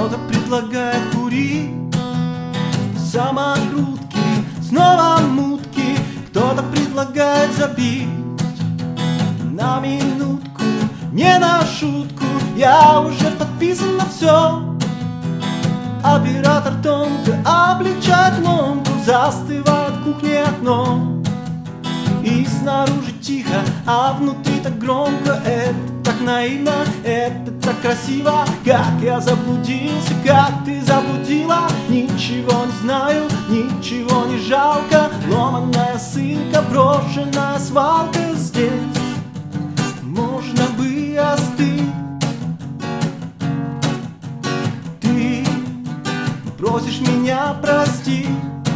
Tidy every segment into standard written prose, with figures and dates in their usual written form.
Кто-то предлагает курить самокрутки, снова мутки. Кто-то предлагает забить на минутку, не на шутку. Я уже подписан на все. Оператор тонко облегчает ломку, застывает в кухне окно. И снаружи тихо, а внутри так громко. Это так наивно, это так красиво. Как я заблудился, как ты заблудила. Ничего не знаю, ничего не жалко. Ломаная ссылка, брошенная свалка. Здесь можно бы остыть. Ты просишь меня простить.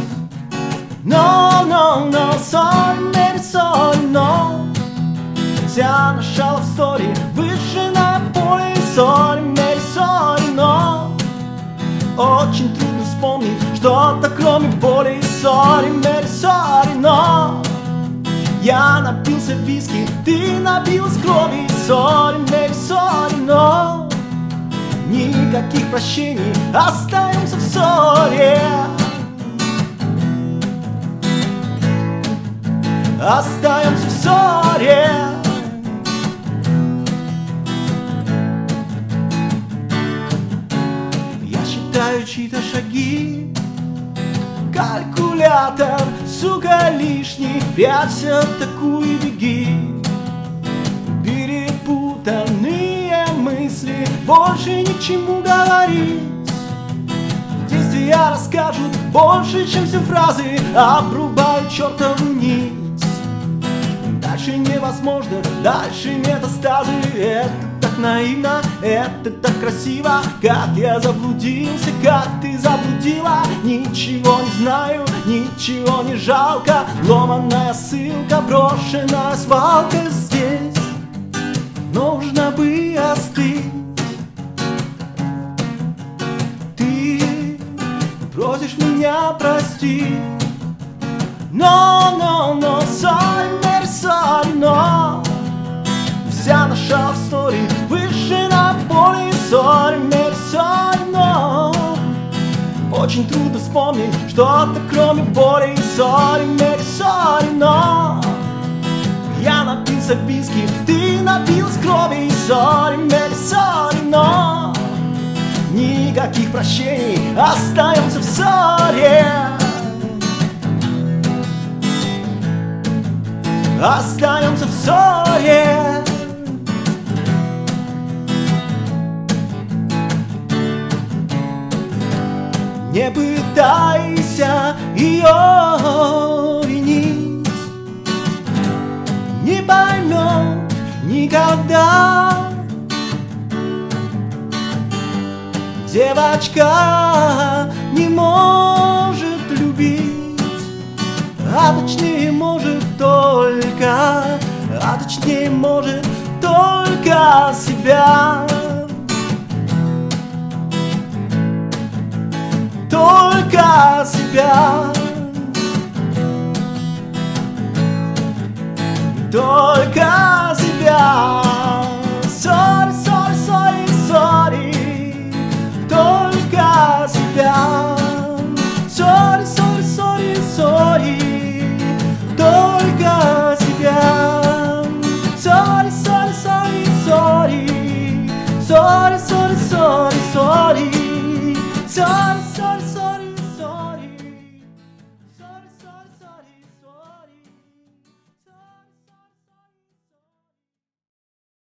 No, no, no, sorry, Mary, sorry, no. Вся наша love story выше на поле. Sorry, Mary, sorry, no. Очень трудно вспомнить что-то кроме боли. Sorry, Mary, sorry, no. Я напился виски, ты набилась крови. Sorry, Mary, sorry, no. Никаких прощений, остаемся в ссоре. Остаемся в ссоре. Я считаю чьи-то шаги. Калькулятор, сука, лишний. Прячься в такую беги. Перепутанные мысли, больше ни к чему говорить. Действия расскажут больше, чем все фразы. Обрубают чертову нить. Дальше невозможно, дальше метастазы. Это так наивно, это так красиво. Как я заблудился, как ты заблудила. Ничего не знаю, ничего не жалко. Ломаная ссылка, брошенная свалка. Здесь нужно бы остыть. Ты просишь меня простить. No, no, no, sorry, Mary, sorry, no. Вся наша love story выше на поле. Sorry, Mary, sorry, no. Очень трудно вспомнить что-то кроме боли. Sorry, Mary, sorry, no. Я напился виски, ты напилась крови. Sorry, Mary, sorry, no. Никаких прощений, остаемся в ссоре. Остаемся в ссоре. Не пытайся ее винить. Не поймет никогда. Девочка не может любить, а точнее может только, а точнее может только себя. Только себя. Только